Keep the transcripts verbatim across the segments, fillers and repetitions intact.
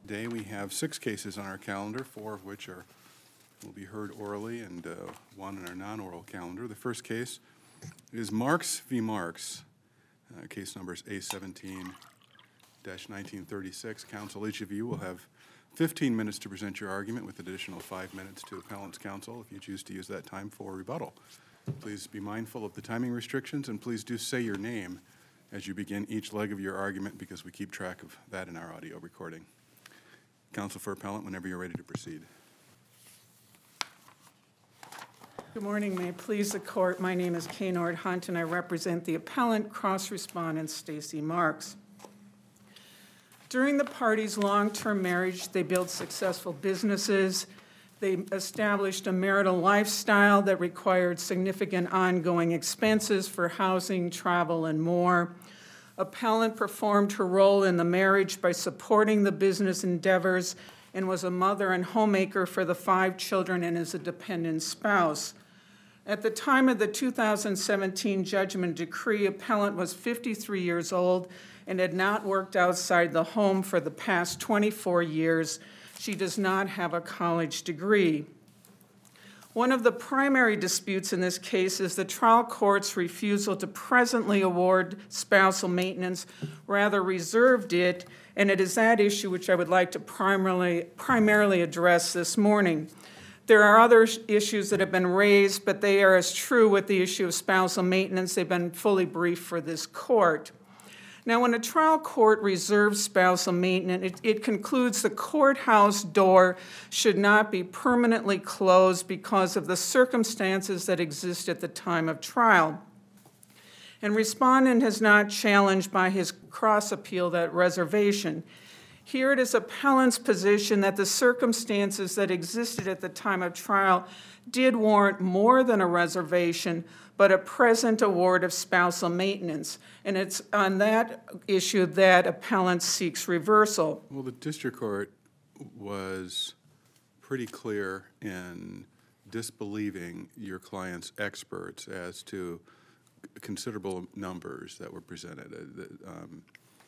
Today we have six cases on our calendar, four of which are will be heard orally and uh, one in our non-oral calendar. The first case is Marks v. Marks. Uh, case number is A seventeen dash nineteen thirty-six. Counsel, each of you will have fifteen minutes to present your argument with additional five minutes to appellant's counsel if you choose to use that time for rebuttal. Please be mindful of the timing restrictions, and please do say your name as you begin each leg of your argument, because we keep track of that in our audio recording. Counsel for appellant, whenever you're ready to proceed. Good morning. May it please the court. My name is Kaynord Hunt, and I represent the appellant, cross-respondent Stacey Marks. During the parties' long-term marriage, they built successful businesses. They established a marital lifestyle that required significant ongoing expenses for housing, travel, and more. Appellant performed her role in the marriage by supporting the business endeavors and was a mother and homemaker for the five children and is a dependent spouse. At the time of the two thousand seventeen judgment decree, appellant was fifty-three years old and had not worked outside the home for the past twenty-four years. She does not have a college degree. One of the primary disputes in this case is the trial court's refusal to presently award spousal maintenance, rather reserved it, and it is that issue which I would like to primarily, primarily address this morning. There are other issues that have been raised, but they are as true with the issue of spousal maintenance. They've been fully briefed for this court. Now, when a trial court reserves spousal maintenance, it, it concludes the courthouse door should not be permanently closed because of the circumstances that exist at the time of trial. And respondent has not challenged by his cross-appeal that reservation. Here it is appellant's position that the circumstances that existed at the time of trial did warrant more than a reservation, but a present award of spousal maintenance. And it's on that issue that appellant seeks reversal. Well, the district court was pretty clear in disbelieving your client's experts as to considerable numbers that were presented, uh, um,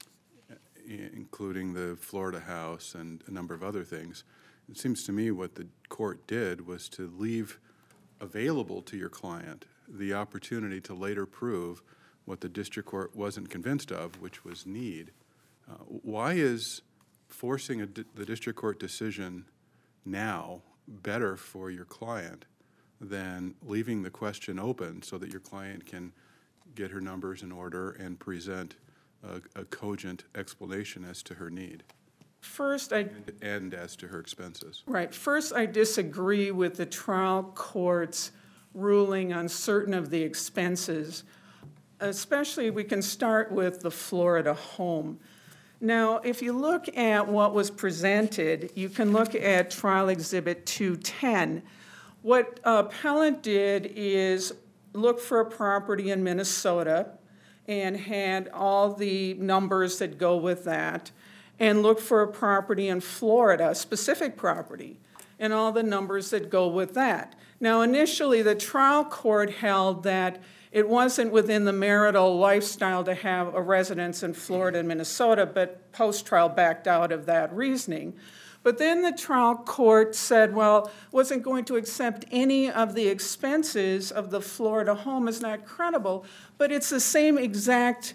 including the Florida house and a number of other things. It seems to me what the court did was to leave available to your client the opportunity to later prove what the district court wasn't convinced of, which was need. Uh, why is forcing a di- the district court decision now better for your client than leaving the question open so that your client can get her numbers in order and present a, a cogent explanation as to her need? First, I and, and as to her expenses. Right. First, I disagree with the trial court's ruling on certain of the expenses. Especially, we can start with the Florida home. Now, if you look at what was presented, you can look at Trial Exhibit two ten. What appellant did is look for a property in Minnesota and had all the numbers that go with that, and look for a property in Florida, a specific property, and all the numbers that go with that. Now, initially, the trial court held that it wasn't within the marital lifestyle to have a residence in Florida and Minnesota, but post-trial backed out of that reasoning. But then the trial court said, well, wasn't going to accept any of the expenses of the Florida home as not credible, but it's the same exact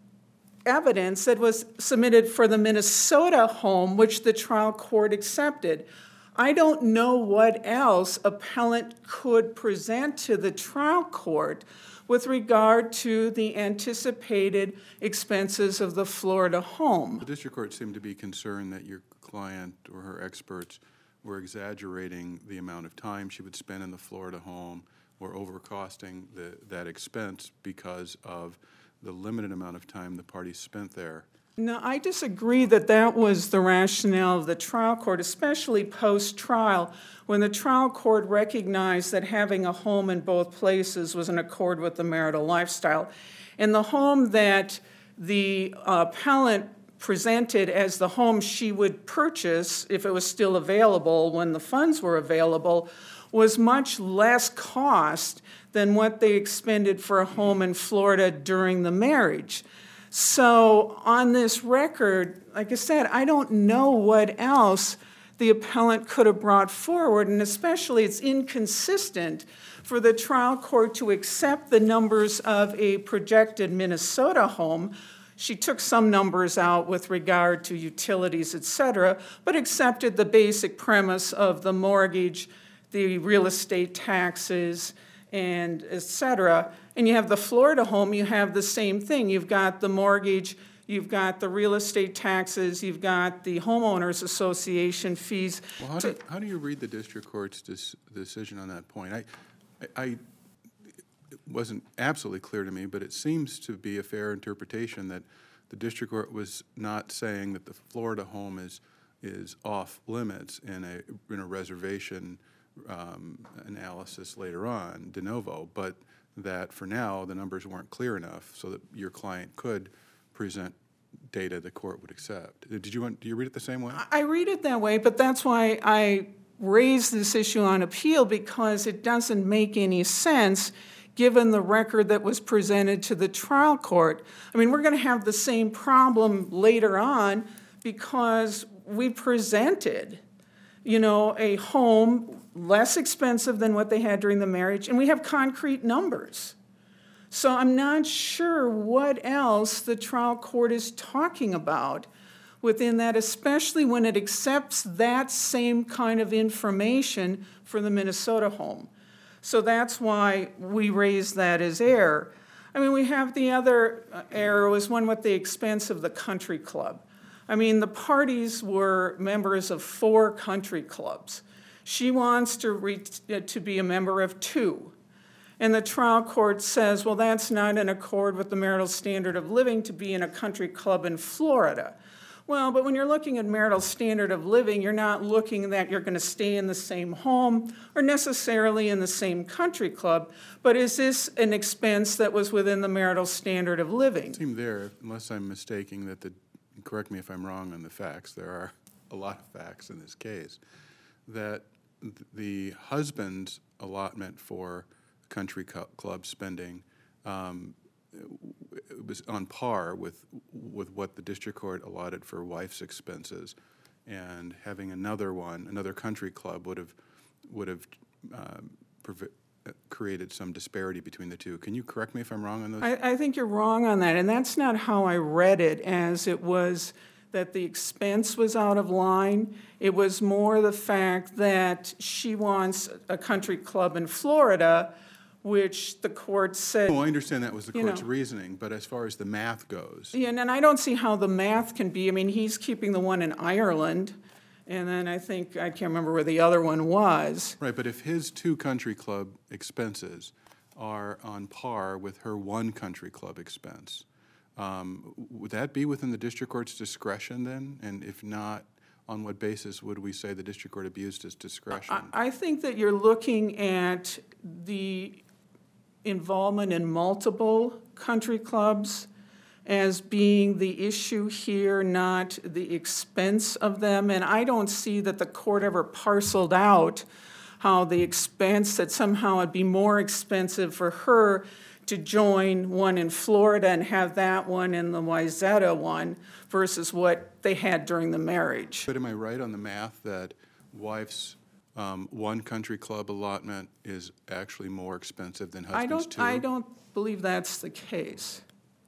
evidence that was submitted for the Minnesota home, which the trial court accepted. I don't know what else appellant could present to the trial court with regard to the anticipated expenses of the Florida home. The district court seemed to be concerned that your client or her experts were exaggerating the amount of time she would spend in the Florida home or overcosting the, that expense because of the limited amount of time the parties spent there. No, I disagree that that was the rationale of the trial court, especially post-trial, when the trial court recognized that having a home in both places was in accord with the marital lifestyle. And the home that the uh, appellant presented as the home she would purchase if it was still available when the funds were available was much less cost than what they expended for a home in Florida during the marriage. So on this record, like I said, I don't know what else the appellant could have brought forward, and especially it's inconsistent for the trial court to accept the numbers of a projected Minnesota home. She took some numbers out with regard to utilities, et cetera, but accepted the basic premise of the mortgage, the real estate taxes, and et cetera. And you have the Florida home, you have the same thing. You've got the mortgage, you've got the real estate taxes, you've got the homeowners association fees. Well, how do, how do you read the district court's dis- decision on that point? I, I, I, it wasn't absolutely clear to me, but it seems to be a fair interpretation that the district court was not saying that the Florida home is is off limits in a in a reservation um, analysis later on, de novo, but that for now the numbers weren't clear enough so that your client could present data the court would accept. Did you want, do you read it the same way? I read it that way, but that's why I raised this issue on appeal, because it doesn't make any sense given the record that was presented to the trial court. I mean, we're going to have the same problem later on because we presented, you know, a home less expensive than what they had during the marriage, and we have concrete numbers. So I'm not sure what else the trial court is talking about within that, especially when it accepts that same kind of information for the Minnesota home. So that's why we raised that as error. I mean, we have the other error was one with the expense of the country club. I mean, the parties were members of four country clubs. She wants to, re- to be a member of two. And the trial court says, well, that's not in accord with the marital standard of living to be in a country club in Florida. Well, but when you're looking at marital standard of living, you're not looking that you're going to stay in the same home or necessarily in the same country club, but is this an expense that was within the marital standard of living? It seemed there, unless I'm mistaking that the, correct me if I'm wrong on the facts, there are a lot of facts in this case, that the husband's allotment for country club spending um, it was on par with with what the district court allotted for wife's expenses, and having another one, another country club, would have would have um, prev- created some disparity between the two. Can you correct me if I'm wrong on those? I, I think you're wrong on that, and that's not how I read it, as it was that the expense was out of line. It was more the fact that she wants a country club in Florida, which the court said. Oh, I understand that was the court's know. reasoning, but as far as the math goes. Yeah, and I don't see how the math can be. I mean, he's keeping the one in Ireland, and then I think, I can't remember where the other one was. Right, but if his two country club expenses are on par with her one country club expense, um, would that be within the district court's discretion then? And if not, on what basis would we say the district court abused its discretion? I, I think that you're looking at the involvement in multiple country clubs as being the issue here, not the expense of them. And I don't see that the court ever parceled out how the expense, that somehow it'd be more expensive for her to join one in Florida and have that one in the Wayzata one versus what they had during the marriage. But am I right on the math that wife's Um, one country club allotment is actually more expensive than husband's I don't, two? I don't believe that's the case.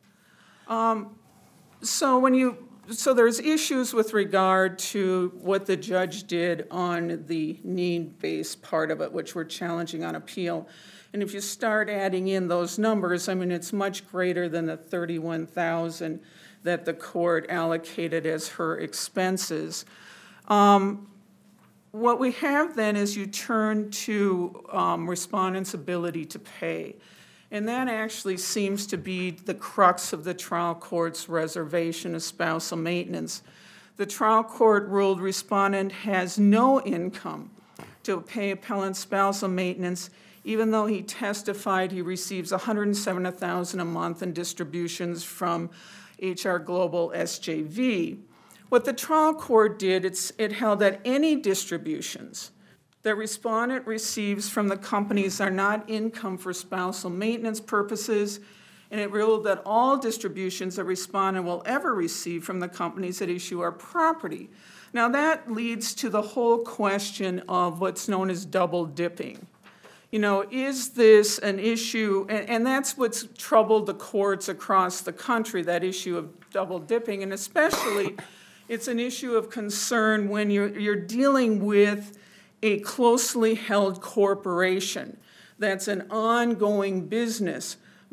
Um, so when you, so there's issues with regard to what the judge did on the need-based part of it, which we're challenging on appeal. And if you start adding in those numbers, I mean, it's much greater than the thirty-one thousand that the court allocated as her expenses. Um, What we have then is you turn to um, respondent's ability to pay. And that actually seems to be the crux of the trial court's reservation of spousal maintenance. The trial court ruled respondent has no income to pay appellant spousal maintenance, even though he testified he receives one hundred seven thousand dollars a month in distributions from H R Global S J V. What the trial court did, it's, it held that any distributions that respondent receives from the companies are not income for spousal maintenance purposes, and it ruled that all distributions a respondent will ever receive from the companies that issue are property. Now that leads to the whole question of what's known as double dipping. You know, is this an issue, and, and that's what's troubled the courts across the country, that issue of double dipping, and especially it's an issue of concern when you're, you're dealing with a closely held corporation that's an ongoing business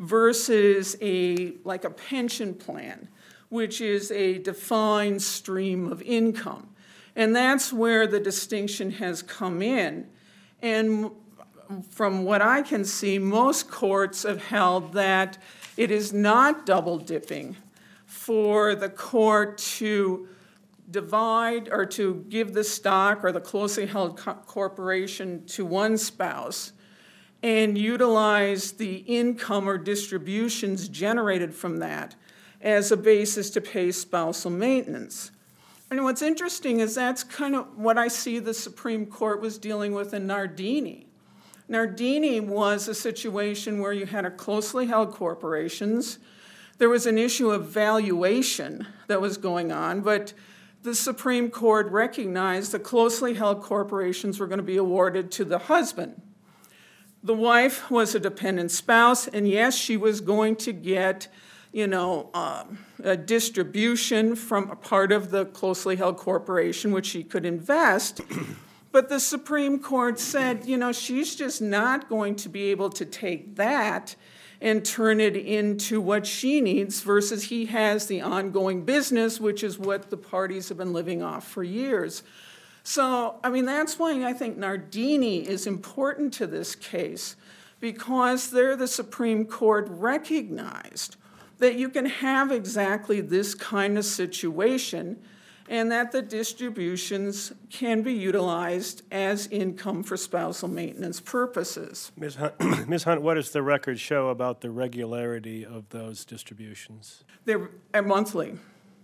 versus a, like a pension plan, which is a defined stream of income. And that's where the distinction has come in. And from what I can see, most courts have held that it is not double dipping for the court to divide or to give the stock or the closely held co- corporation to one spouse and utilize the income or distributions generated from that as a basis to pay spousal maintenance. And what's interesting is that's kind of what I see the Supreme Court was dealing with in Nardini. Nardini was a situation where you had a closely held corporations. There was an issue of valuation that was going on, but the Supreme Court recognized that closely held corporations were going to be awarded to the husband. The wife was a dependent spouse, and yes, she was going to get, you know, uh, a distribution from a part of the closely held corporation, which she could invest. But the Supreme Court said, you know, she's just not going to be able to take that and turn it into what she needs versus he has the ongoing business, which is what the parties have been living off for years. So, I mean, that's why I think Nardini is important to this case, because there the Supreme Court recognized that you can have exactly this kind of situation and that the distributions can be utilized as income for spousal maintenance purposes. Miz Hunt, Miz Hunt, what does the record show about the regularity of those distributions? They're monthly.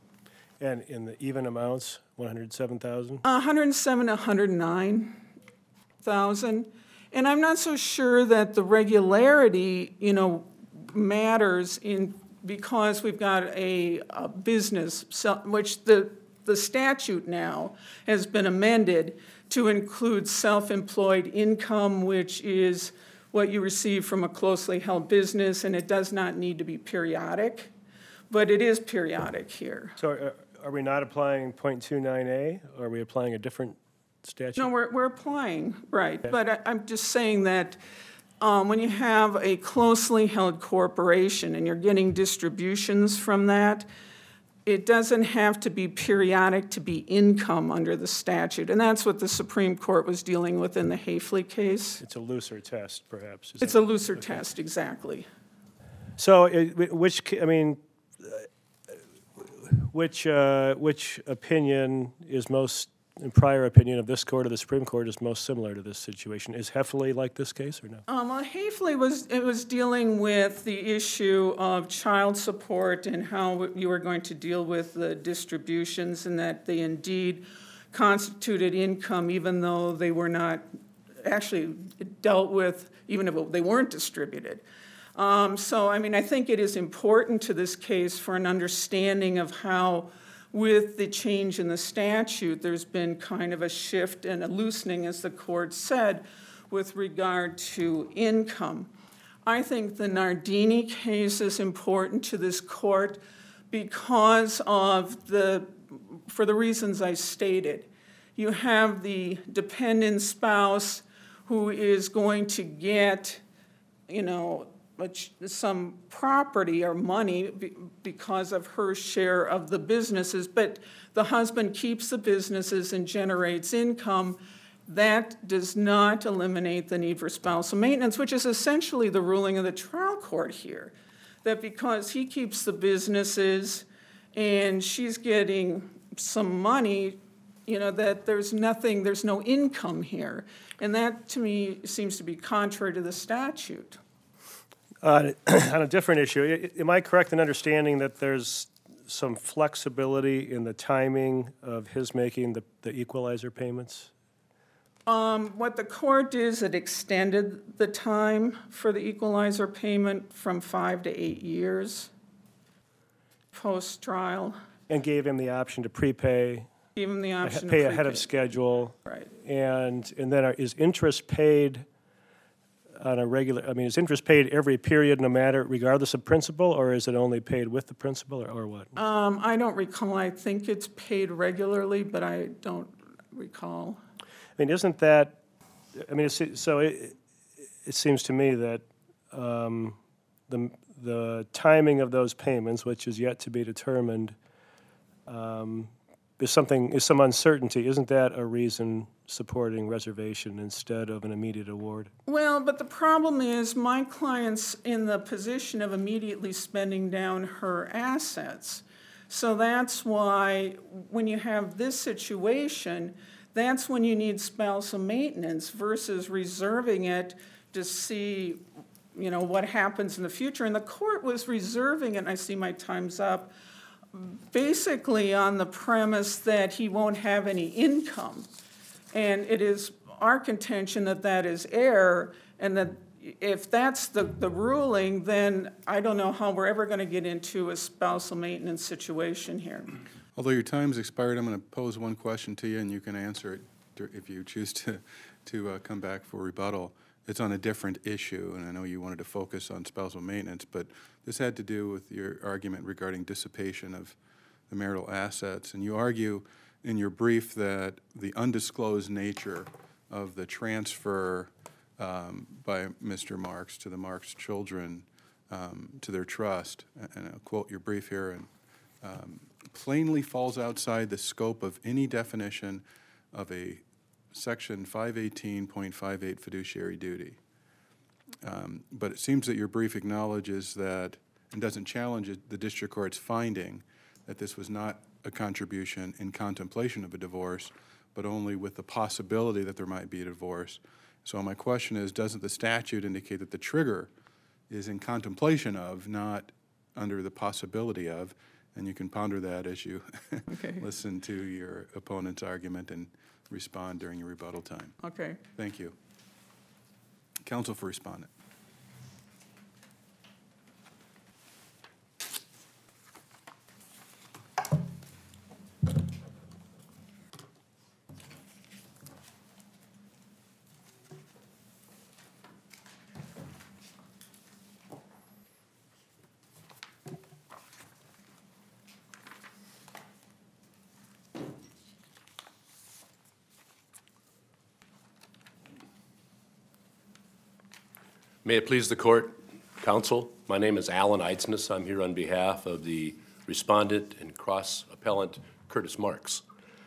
And in the even amounts, one hundred seven thousand? one hundred seven, one hundred nine thousand. And I'm not so sure that the regularity, you know, matters in because we've got a, a business, which the The statute now has been amended to include self-employed income, which is what you receive from a closely held business, and it does not need to be periodic, but it is periodic here. So are, are we not applying point two nine A, or are we applying a different statute? No, we're, we're applying, right, okay. But I, I'm just saying that um, when you have a closely held corporation and you're getting distributions from that, it doesn't have to be periodic to be income under the statute. And that's what the Supreme Court was dealing with in the Hafley case. It's a looser test, perhaps. It's a looser okay. test, exactly. So which, I mean, which, uh, which opinion is most, in prior opinion of this court or the Supreme Court, is most similar to this situation? Is Hafley like this case or no? Um, well, Hafley was, it was dealing with the issue of child support and how you were going to deal with the distributions and that they indeed constituted income even though they were not actually dealt with, even if they weren't distributed. Um, so, I mean, I think it is important to this case for an understanding of how with the change in the statute, there's been kind of a shift and a loosening, as the court said, with regard to income. I think the Nardini case is important to this court because of the, for the reasons I stated. You have the dependent spouse who is going to get, you know, some property or money because of her share of the businesses, but the husband keeps the businesses and generates income. That does not eliminate the need for spousal maintenance, which is essentially the ruling of the trial court here, that because he keeps the businesses and she's getting some money, you know, that there's nothing, there's no income here. And that, to me, seems to be contrary to the statute. Uh, on a different issue, am I correct in understanding that there's some flexibility in the timing of his making the, the equalizer payments? Um, what the court did is it extended the time for the equalizer payment from five to eight years post-trial. And gave him the option to prepay, Give him the option to pay ahead of prepay. schedule. Right. And, and then are- is interest paid on a regular, I mean, is interest paid every period no matter, regardless of principal, or is it only paid with the principal, or, or what? Um, I don't recall. I think it's paid regularly, but I don't recall. I mean, isn't that, I mean, it's, so it, it seems to me that um, the, the timing of those payments, which is yet to be determined, um, is something, is some uncertainty. Isn't that a reason supporting reservation instead of an immediate award? Well, but the problem is my client's in the position of immediately spending down her assets. So that's why when you have this situation, that's when you need spousal maintenance versus reserving it to see, you know, what happens in the future. And the court was reserving it, and I see my time's up, basically on the premise that he won't have any income. And it is our contention that that is error, and that if that's the, the ruling, then I don't know how we're ever going to get into a spousal maintenance situation here. Although your time's expired, I'm going to pose one question to you, and you can answer it dur- if you choose to, to uh, come back for rebuttal. It's on a different issue, and I know you wanted to focus on spousal maintenance, but this had to do with your argument regarding dissipation of the marital assets. And you argue in your brief that the undisclosed nature of the transfer um, by Mister Marks to the Marks children um, to their trust, and I'll quote your brief here, and um, plainly falls outside the scope of any definition of a Section five eighteen point five eight fiduciary duty. Um, but it seems that your brief acknowledges that and doesn't challenge it, the district court's finding that this was not a contribution in contemplation of a divorce, but only with the possibility that there might be a divorce. So my question is, doesn't the statute indicate that the trigger is in contemplation of, not under the possibility of? And you can ponder that as you Okay. listen to your opponent's argument and respond during your rebuttal time. Okay. Thank you. Counsel for respondent. May it please the court, counsel, my name is Alan Eidsness. I'm here on behalf of the respondent and cross-appellant Curtis Marks.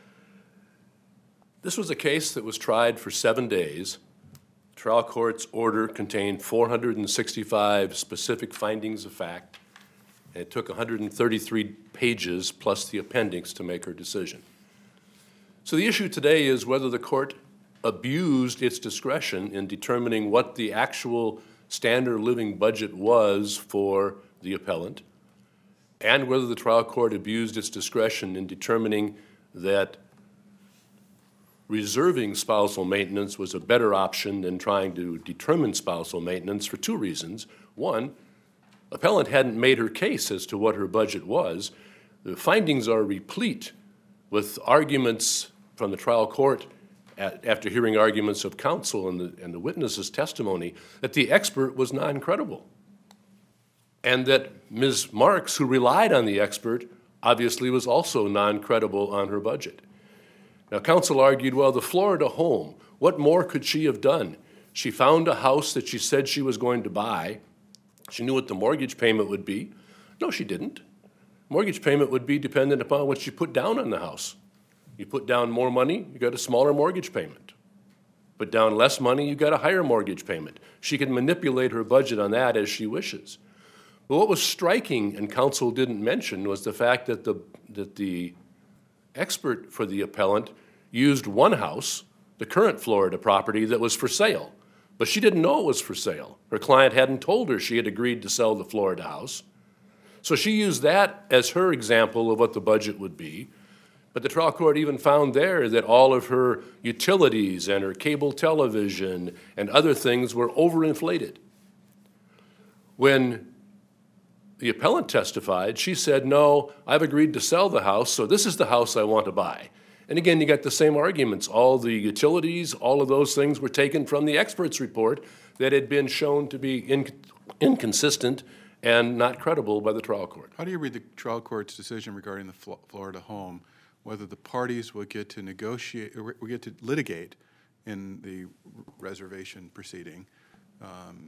This was a case that was tried for seven days. The trial court's order contained four hundred sixty-five specific findings of fact, and it took one hundred thirty-three pages plus the appendix to make her decision. So the issue today is whether the court abused its discretion in determining what the actual standard living budget was for the appellant, and whether the trial court abused its discretion in determining that reserving spousal maintenance was a better option than trying to determine spousal maintenance for two reasons. One, appellant hadn't made her case as to what her budget was. The findings are replete with arguments from the trial court At, after hearing arguments of counsel and the, and the witness's testimony, that the expert was non-credible. And that Miz Marks, who relied on the expert, obviously was also non-credible on her budget. Now, counsel argued, well, the Florida home, what more could she have done? She found a house that she said she was going to buy. She knew what the mortgage payment would be. No, she didn't. Mortgage payment would be dependent upon what she put down on the house. You put down more money, you got a smaller mortgage payment. Put down less money, you got a higher mortgage payment. She can manipulate her budget on that as she wishes. But what was striking, and counsel didn't mention, was the fact that the, that the expert for the appellant used one house, the current Florida property, that was for sale. But she didn't know it was for sale. Her client hadn't told her she had agreed to sell the Florida house. So she used that as her example of what the budget would be. But the trial court even found there that all of her utilities and her cable television and other things were overinflated. When the appellant testified, she said, no, I've agreed to sell the house, so this is the house I want to buy. And again, you got the same arguments. All the utilities, all of those things were taken from the expert's report that had been shown to be inc- inconsistent and not credible by the trial court. How do you read the trial court's decision regarding the Flo- Florida home, whether the parties will get to negotiate, or will get to litigate in the reservation proceeding um,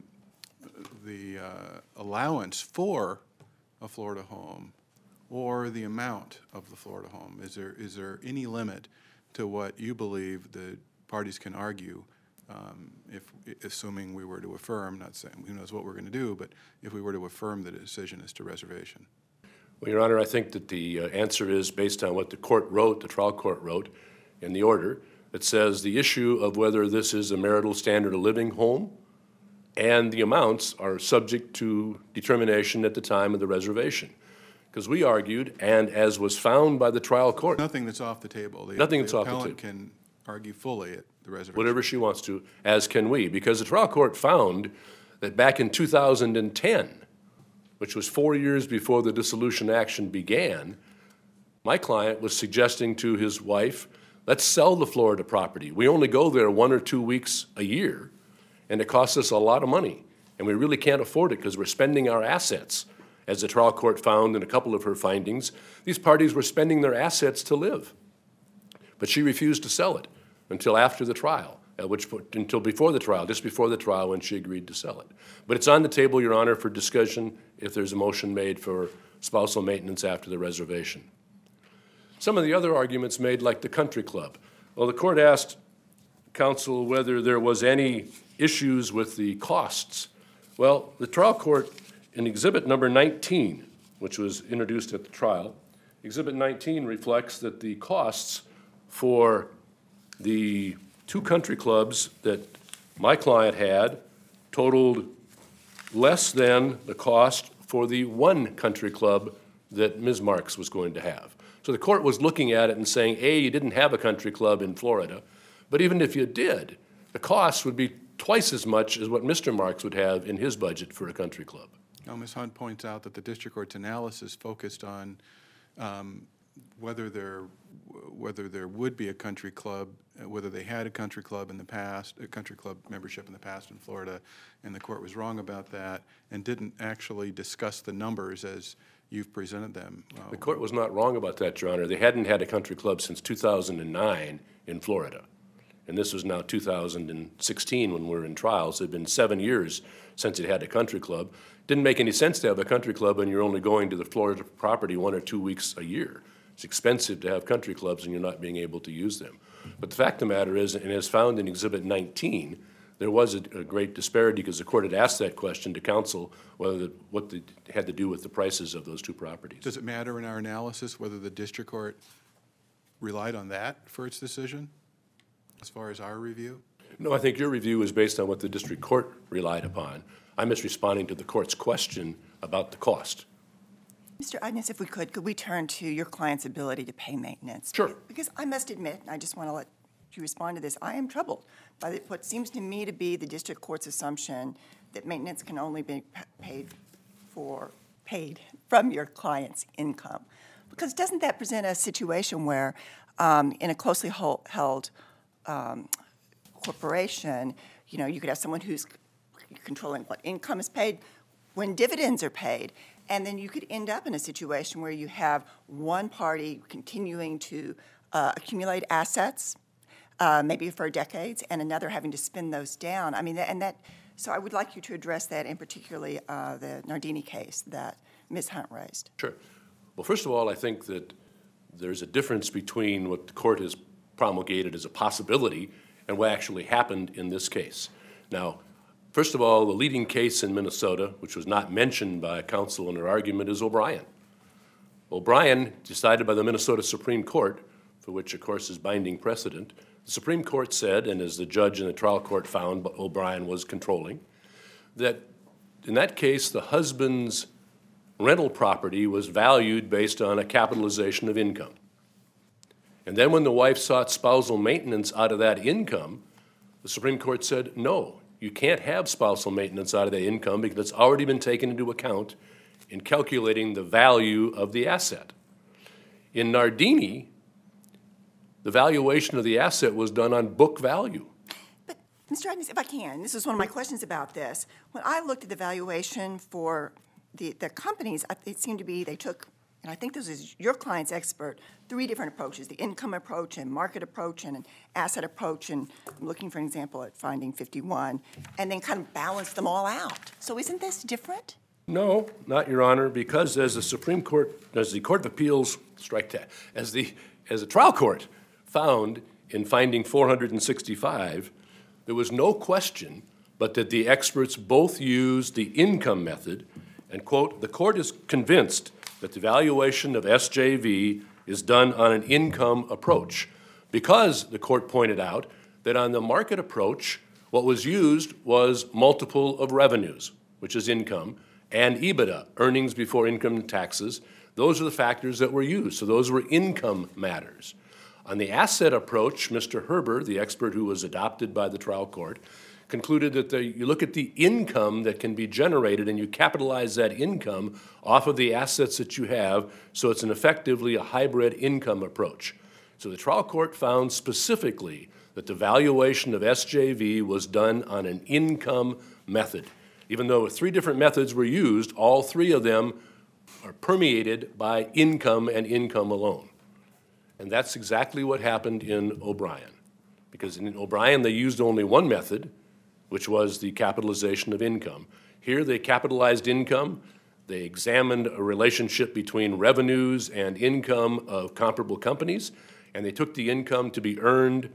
the uh, allowance for a Florida home or the amount of the Florida home? Is there is there any limit to what you believe the parties can argue, um, if assuming we were to affirm, not saying who knows what we're going to do, but if we were to affirm the decision as to reservation? Well, Your Honor, I think that the uh, answer is based on what the court wrote, the trial court wrote in the order. It says the issue of whether this is a marital standard of living home and the amounts are subject to determination at the time of the reservation. Because we argued, and as was found by the trial court, Nothing that's off the table. The, Nothing the that's off the appellant table. can argue fully at the reservation. whatever she wants to, as can we. Because the trial court found that back in two thousand ten, which was four years before the dissolution action began, my client was suggesting to his wife, let's sell the Florida property. We only go there one or two weeks a year, and it costs us a lot of money. And we really can't afford it because we're spending our assets. As the trial court found in a couple of her findings, these parties were spending their assets to live. But she refused to sell it until after the trial, at which point, until before the trial, just before the trial when she agreed to sell it. But it's on the table, Your Honor, for discussion if there's a motion made for spousal maintenance after the reservation. Some of the other arguments made, like the country club. Well, the court asked counsel whether there was any issues with the costs. Well, the trial court, in exhibit number nineteen, which was introduced at the trial, exhibit nineteen reflects that the costs for the two country clubs that my client had totaled less than the cost for the one country club that Miz Marks was going to have. So the court was looking at it and saying, A, you didn't have a country club in Florida, but even if you did, the cost would be twice as much as what Mister Marks would have in his budget for a country club. Now, Miz Hunt points out that the district court's analysis focused on um, whether there whether there would be a country club, uh, whether they had a country club in the past, a country club membership in the past in Florida, and the court was wrong about that and didn't actually discuss the numbers as you've presented them. Uh, The court was not wrong about that, Your Honor. They hadn't had a country club since two thousand nine in Florida. And this was now two thousand sixteen when we were in trials. It had been seven years since it had a country club. Didn't make any sense to have a country club and you're only going to the Florida property one or two weeks a year. It's expensive to have country clubs and you're not being able to use them. But the fact of the matter is, and as found in Exhibit nineteen, there was a, a great disparity because the court had asked that question to counsel whether the, what the, had to do with the prices of those two properties. Does it matter in our analysis whether the district court relied on that for its decision as far as our review? No, I think your review is based on what the district court relied upon. I'm just responding to the court's question about the cost. Mister Agnes, if we could, could we turn to your client's ability to pay maintenance? Sure. Because I must admit, and I just want to let you respond to this, I am troubled by the, what seems to me to be the district court's assumption that maintenance can only be p- paid for, paid from your client's income. Because doesn't that present a situation where um, in a closely hol- held um, corporation, you know, you could have someone who's controlling what income is paid, when dividends are paid, and then you could end up in a situation where you have one party continuing to uh, accumulate assets, uh, maybe for decades, and another having to spin those down. I mean, and that. So I would like you to address that, and particularly uh, the Nardini case that Miz Hunt raised. Sure. Well, first of all, I think that there's a difference between what the court has promulgated as a possibility and what actually happened in this case. Now, first of all, the leading case in Minnesota, which was not mentioned by counsel in her argument, is O'Brien. O'Brien, decided by the Minnesota Supreme Court, for which, of course, is binding precedent, the Supreme Court said, and as the judge in the trial court found, but O'Brien was controlling, that in that case, the husband's rental property was valued based on a capitalization of income. And then when the wife sought spousal maintenance out of that income, the Supreme Court said, no, you can't have spousal maintenance out of that income because it's already been taken into account in calculating the value of the asset. In Nardini, the valuation of the asset was done on book value. But, Mister Agnes, if I can, this is one of my questions about this. When I looked at the valuation for the, the companies, I- it seemed to be they took, and I think this is your client's expert, three different approaches, the income approach and market approach and an asset approach, and I'm looking for an example at finding fifty-one, and then kind of balanced them all out. So isn't this different? No, not, Your Honor, because as the Supreme Court, as the Court of Appeals, strike that, as the, as the trial court found in finding four hundred sixty-five, there was no question but that the experts both used the income method, and, quote, the court is convinced that the valuation of S J V is done on an income approach, because the court pointed out that on the market approach, what was used was multiple of revenues, which is income, and EBITDA, earnings before income and taxes. Those are the factors that were used, so those were income matters. On the asset approach, Mister Herber, the expert who was adopted by the trial court, concluded that the, you look at the income that can be generated and you capitalize that income off of the assets that you have, so it's an effectively a hybrid income approach. So the trial court found specifically that the valuation of S J V was done on an income method. Even though three different methods were used, all three of them are permeated by income and income alone. And that's exactly what happened in O'Brien. Because in O'Brien, they used only one method, which was the capitalization of income. Here, they capitalized income. They examined a relationship between revenues and income of comparable companies, and they took the income to be earned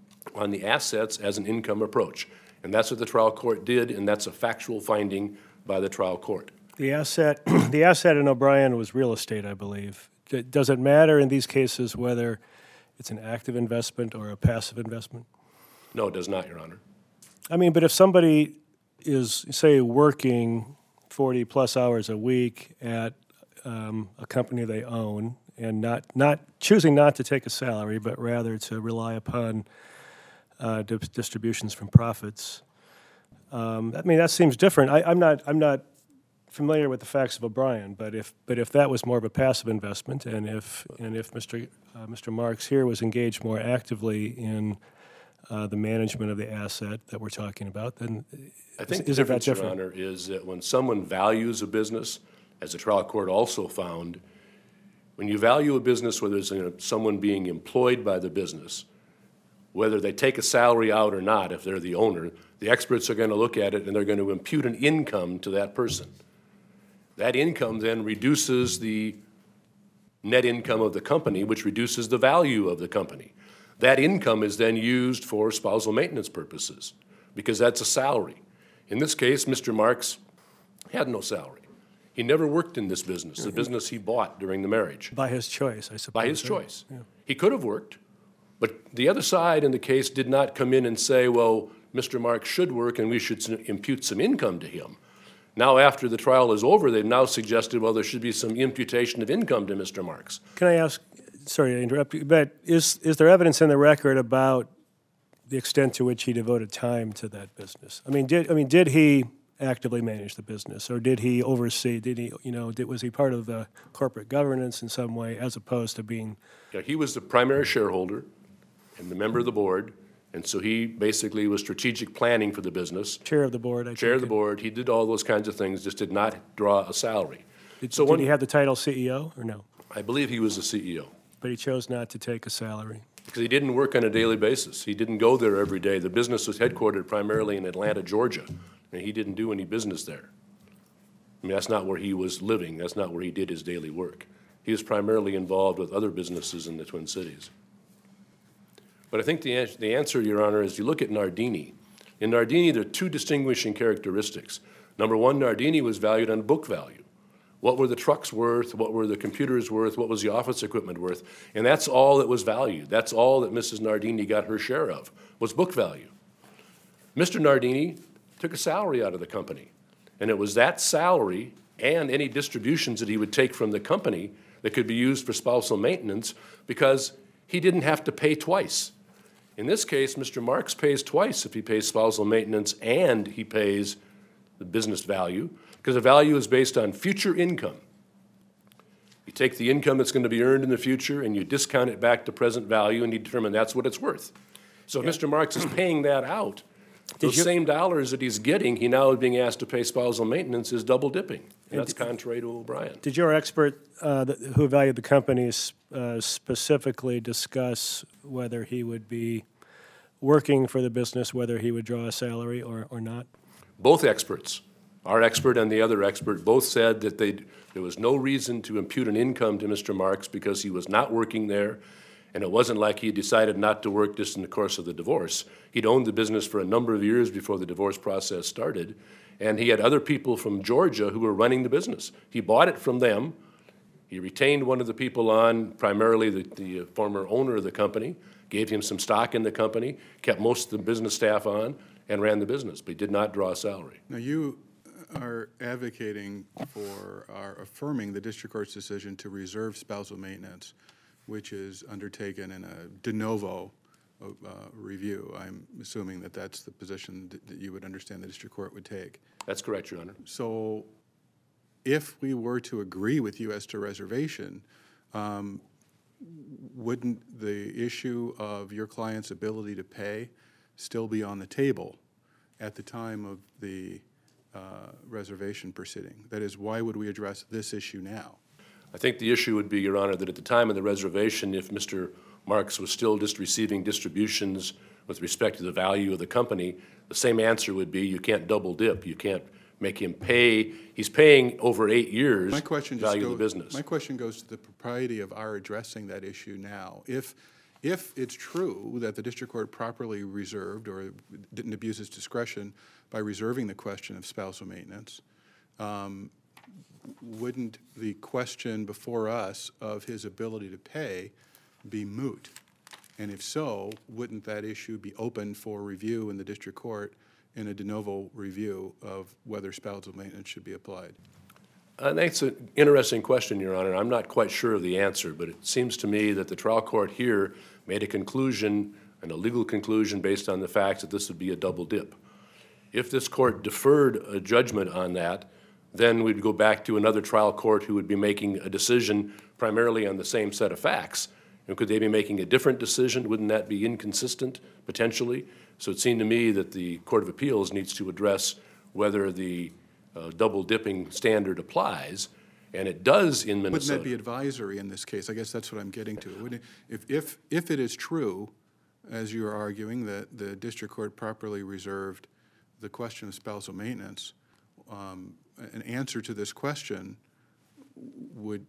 on the assets as an income approach. And that's what the trial court did, and that's a factual finding by the trial court. The asset, the asset in O'Brien was real estate, I believe. D- Does it matter in these cases whether it's an active investment or a passive investment? No, it does not, Your Honor. I mean, but if somebody is, say, working forty-plus hours a week at um, a company they own and not, not choosing not to take a salary, but rather to rely upon uh, di- distributions from profits, um, I mean, that seems different. I, I'm not, I'm not familiar with the facts of O'Brien, but if, but if that was more of a passive investment, and if, and if Mister Uh, Mister Marks here was engaged more actively in uh, the management of the asset that we're talking about, then I think the isn't that difference, Your different? Honor, is that when someone values a business, as the trial court also found, when you value a business, whether it's you know, someone being employed by the business, whether they take a salary out or not, if they're the owner, the experts are going to look at it and they're going to impute an income to that person. That income then reduces the net income of the company, which reduces the value of the company. That income is then used for spousal maintenance purposes because that's a salary. In this case, Mister Marks had no salary. He never worked in this business, the business he bought during the marriage. By his choice, I suppose. By his right? choice. Yeah. He could have worked, but the other side in the case did not come in and say, well, Mister Marks should work and we should s- impute some income to him. Now, after the trial is over, they've now suggested, well, there should be some imputation of income to Mister Marks. Can I ask, sorry to interrupt you, but is, is there evidence in the record about the extent to which he devoted time to that business? I mean, did, I mean, did he actively manage the business, or did he oversee, did he, you know, did, was he part of the corporate governance in some way, as opposed to being, Yeah, he was the primary shareholder and the member of the board, and so he basically was strategic planning for the business. chair of the board? I Chair of the take it? board, he did all those kinds of things, just did not draw a salary. Did, So did when- he have the title C E O, or no? I believe he was the C E O, But he chose not to take a salary. because he didn't work on a daily basis. He didn't go there every day. The business was headquartered primarily in Atlanta, Georgia, and he didn't do any business there. I mean, that's not where he was living. That's not where he did his daily work. He was primarily involved with other businesses in the Twin Cities. But I think the, ans- the answer, Your Honor, is you look at Nardini. In Nardini, there are two distinguishing characteristics. Number one, Nardini was valued on book value. What were the trucks worth? What were the computers worth? What was the office equipment worth? And that's all that was valued. That's all that Missus Nardini got her share of, was book value. Mister Nardini took a salary out of the company, and it was that salary and any distributions that he would take from the company that could be used for spousal maintenance, because he didn't have to pay twice. In this case, Mister Marks pays twice if he pays spousal maintenance and he pays the business value, because the value is based on future income. You take the income that's going to be earned in the future and you discount it back to present value and you determine that's what it's worth. So if Mister Marks is paying that out, those you- same dollars that he's getting, he now is being asked to pay spousal maintenance, is double dipping. And that's contrary to O'Brien. Did your expert uh, that- who evaluated the companies uh, specifically discuss whether he would be working for the business, whether he would draw a salary or, or not? Both experts, our expert and the other expert, both said that they, there was no reason to impute an income to Mister Marks because he was not working there, and it wasn't like he had decided not to work just in the course of the divorce. He'd owned the business for a number of years before the divorce process started, and he had other people from Georgia who were running the business. He bought it from them. He retained one of the people on, primarily the, the former owner of the company, gave him some stock in the company, kept most of the business staff on, and ran the business, but he did not draw a salary. Now, you are advocating for, are affirming the district court's decision to reserve spousal maintenance, which is undertaken in a de novo uh, review. I'm assuming that that's the position that, that you would understand the district court would take. That's correct, Your Honor. So if we were to agree with you as to reservation, um, wouldn't the issue of your client's ability to pay still be on the table at the time of the uh, reservation proceeding? That is, why would we address this issue now? I think the issue would be, Your Honor, that at the time of the reservation, if Mister Marks was still just receiving distributions with respect to the value of the company, the same answer would be you can't double dip. You can't make him pay. He's paying over eight years My question just value goes, of the business. My question goes to the propriety of our addressing that issue now. If, if it's true that the district court properly reserved or didn't abuse its discretion by reserving the question of spousal maintenance, um, wouldn't the question before us of his ability to pay be moot? And if so, wouldn't that issue be open for review in the district court in a de novo review of whether spousal maintenance should be applied? Uh, that's an interesting question, Your Honor. I'm not quite sure of the answer, but it seems to me that the trial court here made a conclusion, and a legal conclusion based on the fact that this would be a double dip. If this court deferred a judgment on that, then we'd go back to another trial court who would be making a decision primarily on the same set of facts. And could they be making a different decision? Wouldn't that be inconsistent, potentially? So it seemed to me that the Court of Appeals needs to address whether the uh, double dipping standard applies, and it does in Minnesota. Wouldn't that be advisory in this case? I guess that's what I'm getting to. Wouldn't it, if, if, if it is true, as you're arguing, that the district court properly reserved the question of spousal maintenance, um, an answer to this question would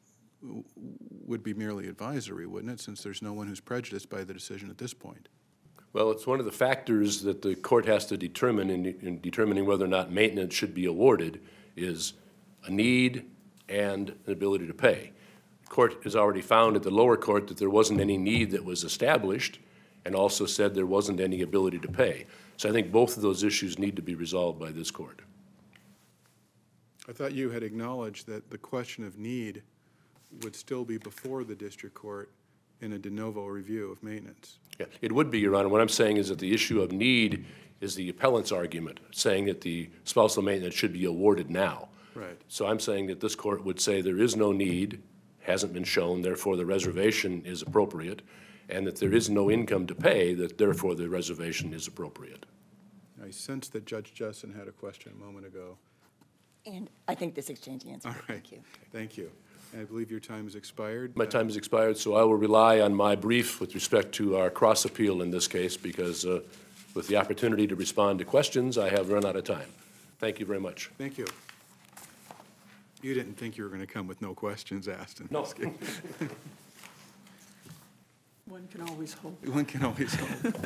would be merely advisory, wouldn't it, since there's no one who's prejudiced by the decision at this point? Well, it's one of the factors that the court has to determine in, in determining whether or not maintenance should be awarded is a need and an ability to pay. The court has already found at the lower court that there wasn't any need that was established, and also said there wasn't any ability to pay. So I think both of those issues need to be resolved by this court. I thought you had acknowledged that the question of need would still be before the district court in a de novo review of maintenance. Yeah, it would be, Your Honor. What I'm saying is that the issue of need is the appellant's argument, saying that the spousal maintenance should be awarded now. Right. So I'm saying that this court would say there is no need, hasn't been shown, therefore the reservation is appropriate, and that there is no income to pay, that therefore the reservation is appropriate. I sense that Judge Justin had a question a moment ago. And I think this exchange answered. All right. Thank you. Thank you. And I believe your time has expired. My time has expired, so I will rely on my brief with respect to our cross appeal in this case, because uh, with the opportunity to respond to questions, I have run out of time. Thank you very much. Thank you. You didn't think you were going to come with no questions asked. in No. this case. One can always hope. One can always hope.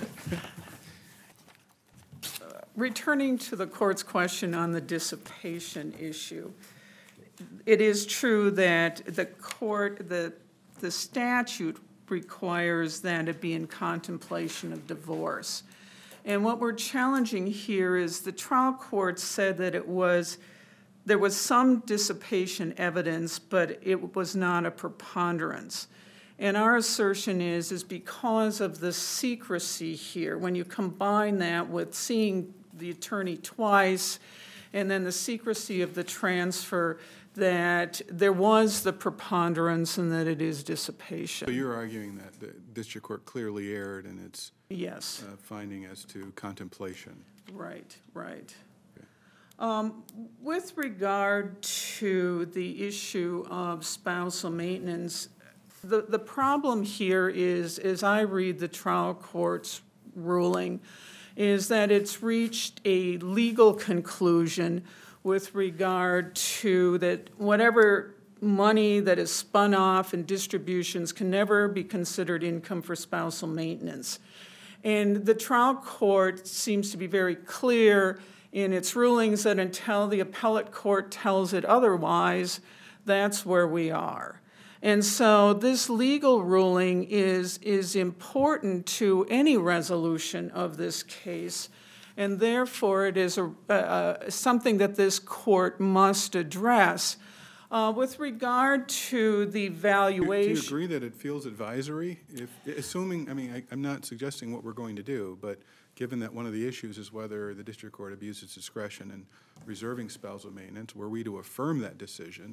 Returning to the court's question on the dissipation issue, it is true that the court, the, the statute requires that it be in contemplation of divorce. And what we're challenging here is the trial court said that it was, there was some dissipation evidence, but it was not a preponderance. And our assertion is, is because of the secrecy here, when you combine that with seeing the attorney twice, and then the secrecy of the transfer, that there was the preponderance and that it is dissipation. So you're arguing that the district court clearly erred in its Yes, uh, finding as to contemplation. right, right. Um, with regard to the issue of spousal maintenance, the, the problem here is, as I read the trial court's ruling, is that it's reached a legal conclusion with regard to that whatever money that is spun off in distributions can never be considered income for spousal maintenance. And the trial court seems to be very clear in its rulings that until the appellate court tells it otherwise, that's where we are. And so this legal ruling is, is important to any resolution of this case, and therefore it is a, uh, something that this court must address. Uh, with regard to the Do valuation... do you agree that it feels advisory? If, assuming, I mean, I, I'm not suggesting what we're going to do, but given that one of the issues is whether the district court abused its discretion in reserving spousal maintenance, were we to affirm that decision,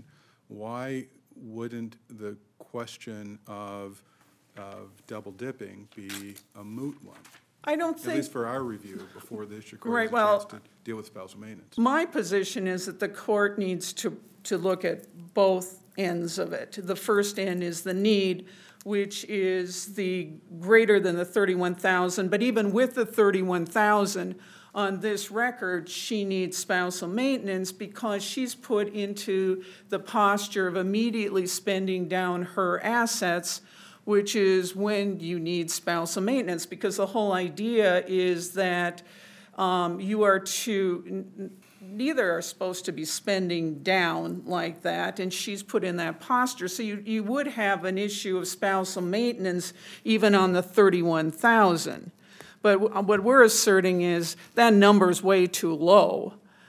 why wouldn't the question of, of double dipping be a moot one? I don't At think... least for our review before the district court Right, has a well, chance to deal with spousal maintenance. My position is that the court needs to, to look at both ends of it. The first end is the need, which is the greater than the thirty-one thousand, but even with the thirty-one thousand, on this record, she needs spousal maintenance because she's put into the posture of immediately spending down her assets, which is when you need spousal maintenance, because the whole idea is that um, you are to, n- neither are supposed to be spending down like that, and she's put in that posture. So you, you would have an issue of spousal maintenance even on the thirty-one thousand. But w- what we're asserting is that number's way too low.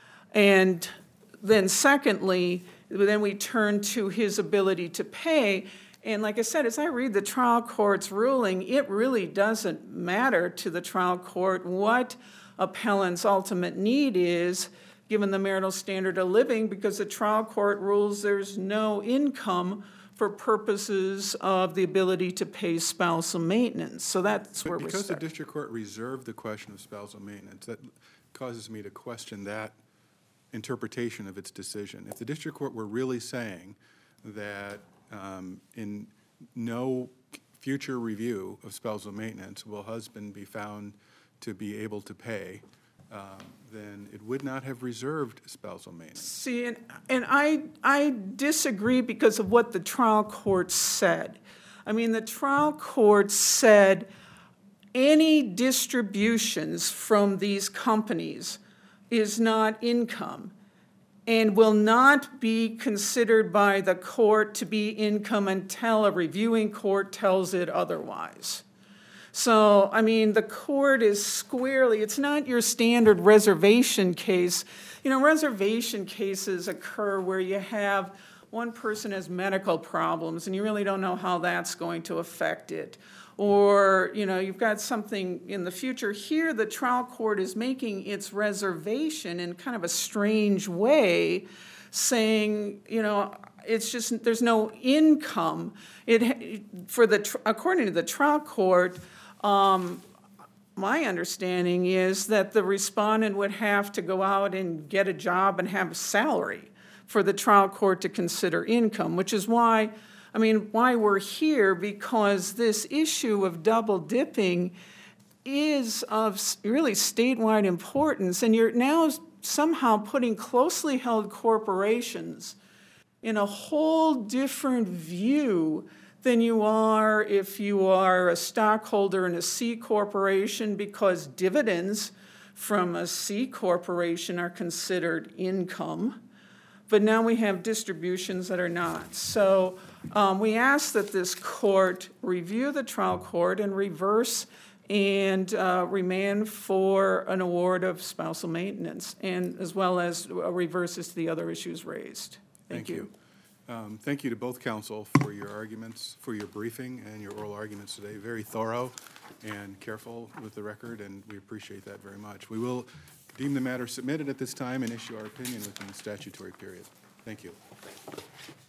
And then secondly, then we turn to his ability to pay. And like I said, as I read the trial court's ruling, it really doesn't matter to the trial court what appellant's ultimate need is, given the marital standard of living, because the trial court rules there's no income for purposes of the ability to pay spousal maintenance. So that's But where we're because the starting. district court reserved the question of spousal maintenance, that causes me to question that interpretation of its decision. If the district court were really saying that um, in no future review of spousal maintenance will husband be found to be able to pay, um, then it would not have reserved spousal maintenance. See, and, and I, I disagree because of what the trial court said. I mean, the trial court said any distributions from these companies is not income and will not be considered by the court to be income until a reviewing court tells it otherwise. So, I mean, the court is squarely, it's not your standard reservation case. You know, reservation cases occur where you have one person has medical problems and you really don't know how that's going to affect it. Or, you know, you've got something in the future. Here, the trial court is making its reservation in kind of a strange way, saying, you know, it's just, there's no income. It, for the, according to the trial court, um, my understanding is that the respondent would have to go out and get a job and have a salary for the trial court to consider income, which is why, I mean, why we're here, because this issue of double dipping is of really statewide importance, and you're now somehow putting closely held corporations in a whole different view than you are if you are a stockholder in a C corporation, because dividends from a C corporation are considered income. But now we have distributions that are not. So um, we ask that this court review the trial court and reverse and uh, remand for an award of spousal maintenance, and as well as uh, reverses to the other issues raised. Thank, Thank you. Um, Thank you to both counsel for your arguments, for your briefing and your oral arguments today. Very thorough and careful with the record, and we appreciate that very much. We will deem the matter submitted at this time and issue our opinion within the statutory period. Thank you.